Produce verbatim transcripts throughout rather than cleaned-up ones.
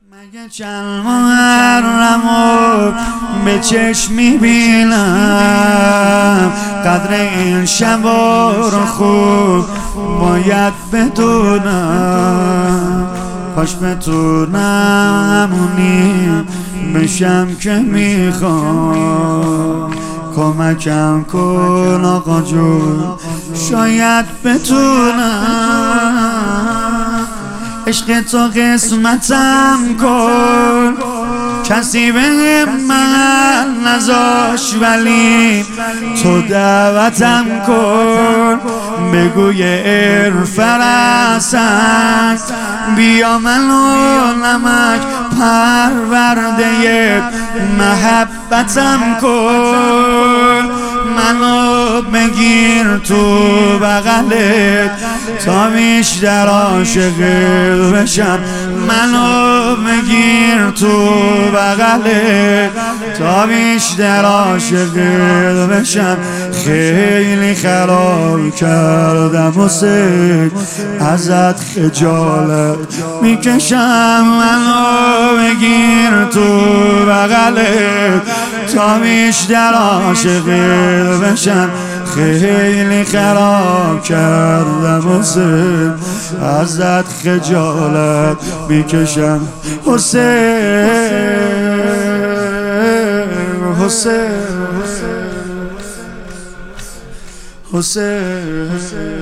مگه چند محرمو به چشم میبینم، قدر این شب رو خوب باید بدونم. کاش بتونم همونی بشم که میخوام. کمکم کن آقا جون، شاید بتونم. عشق تو قسمتم کن، کسی به من نذاش، ولی تو دعوتم کن. بگوی ارفرسن بیا منو نمک پرورده محبتم کن. منو بگیر تو بغلت تا بیشتر عاشقت بشم. منو بگیر تو بغلت تا بیشتر عاشقت بشم. خیلی خراب کردم حسین، ازت خجالت میکشم. منو بگیر تو بغلت تا بیشتر عاشقت بشم. خیلی خراب کردم حسین، ازت خجالت میکشم. حسین حسین حسین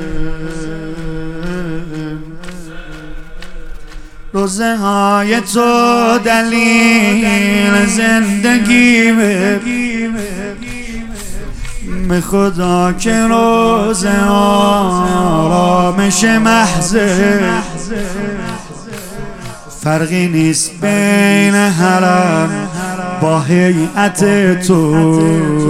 روزه های تو دلیل زندگیمه، به خدا که روزه آرامش محضه. فرقی نیست بین حرم با هیئت تو،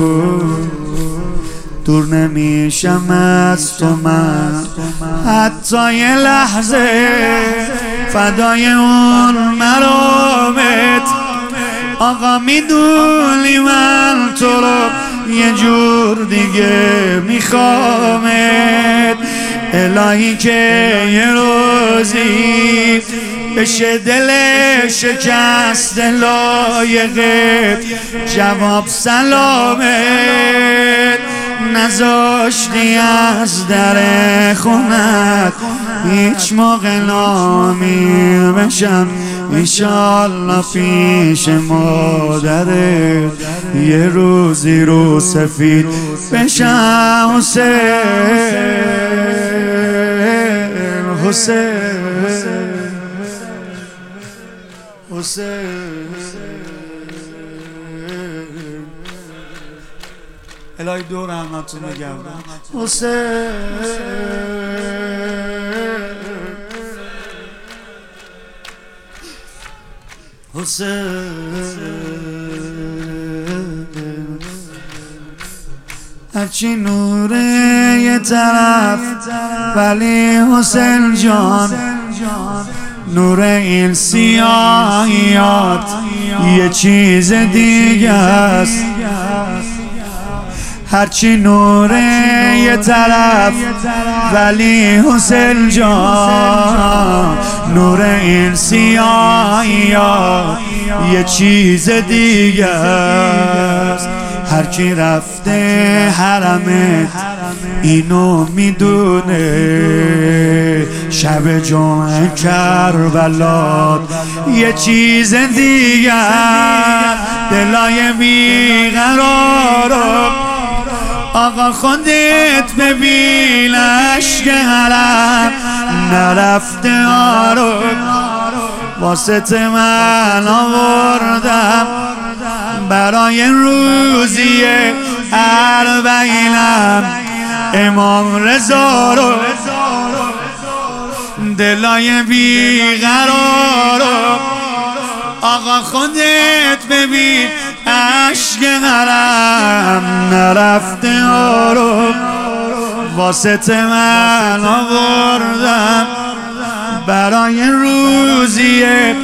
دور نمیشم از تو من حتی یه لحظه. فدای اون مرامت آقا، میدونی من تو رو یه جور دیگه میخوامت. الهی که یه روزی بشه دل شکست لایقت جواب سلامت. نذاشتی از در خونت هیچ موقع نامیر بشم. ایشالله پیش مادرت یه روزی رو سفید بشم. حسین حسین حسین الهی دور رحمتون نگردم. حسین حسین هرچی نوره یه طرف، ولی حسین جان نور این سیاهیات یه چیز دیگه است. هرچی نوره یه طرف، ولی حسین جان نور این سیاهیات یه چیز دیگه است. هرکی رفته حرمت اینو میدونه، شب جمعه کربلات یه چیز دیگه. دلای بیقرارو آقا خودت ببین، عشق حرم نرفته آرو واسط من آوردم برای روزی اربعینم امام رضا رو. دلای بیقرارو آقا خودت ببین، عشق حرم نرفته آرو واسط من آوردم برای روزی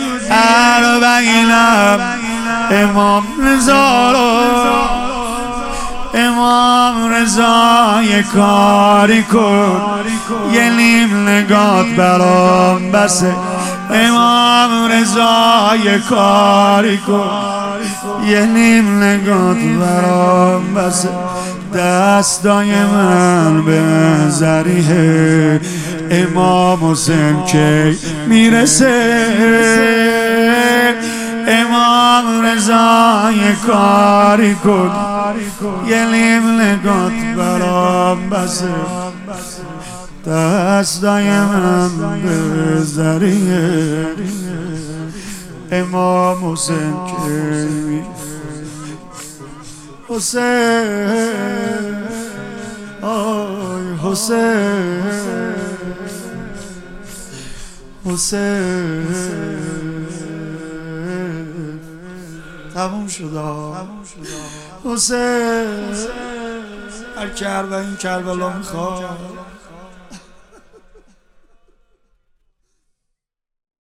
اربعینم امام رضا رو. امام رضا یه کاری کن، یه نیم نگات برام بسه. امام رضا یه کاری کن، یه نیم نگات برام بسه، دستای من به ذریه امام حسین کی میرسه. امام رضا یه کاری کن، یه نیم نگات برام بسه، دستای من به ذریه امام حسین کی حسین آی حسین حسین تموم شد حسین هر کربلا این کربلا میخواد